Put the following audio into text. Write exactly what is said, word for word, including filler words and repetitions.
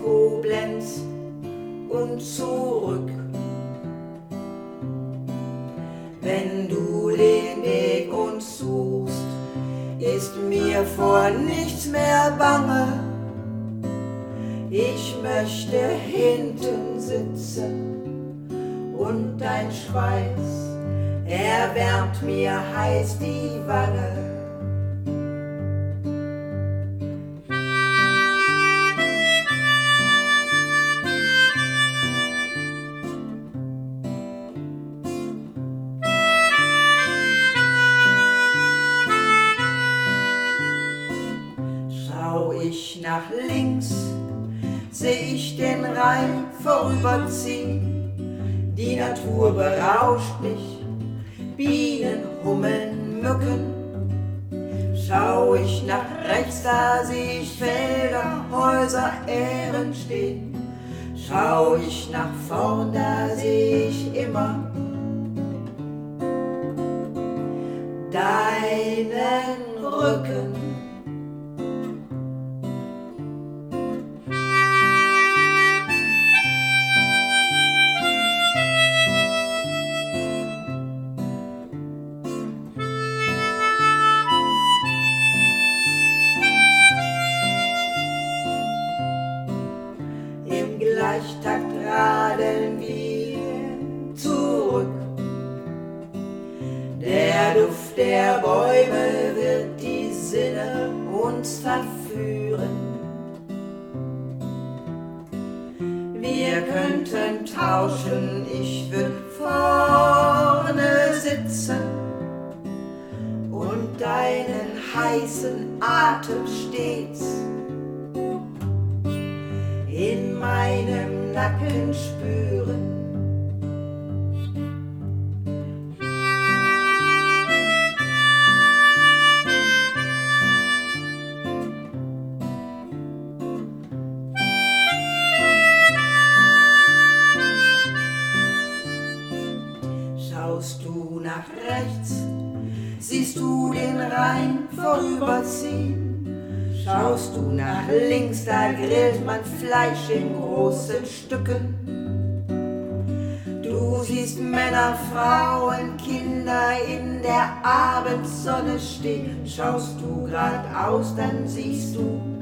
Koblenz und zurück. Wenn du den Weg uns suchst, ist mir vor nichts mehr bange. Ich möchte hinten sitzen und dein Schweiß erwärmt mir heiß die Wange. Schau ich nach links, seh ich den Rhein vorüberziehen. Die Natur berauscht mich, Bienen, Hummeln, Mücken. Schau ich nach rechts, da seh ich Felder, Häuser, Ähren stehen. Schau ich nach vorn, da seh ich immer deinen Rücken. Im Gleichtakt radeln wir zurück. Der Duft der Bäume wird die Sinne uns verführen. Wir könnten tauschen, ich würd vorne sitzen und deinen heißen Atem stets in meinem Nacken spüren. Schaust du nach rechts, siehst du den Rhein vorüberziehen. Schaust du nach links, da grillt man Fleisch in großen Stücken. Du siehst Männer, Frauen, Kinder in der Abendsonne stehen. Schaust du geradeaus, dann siehst du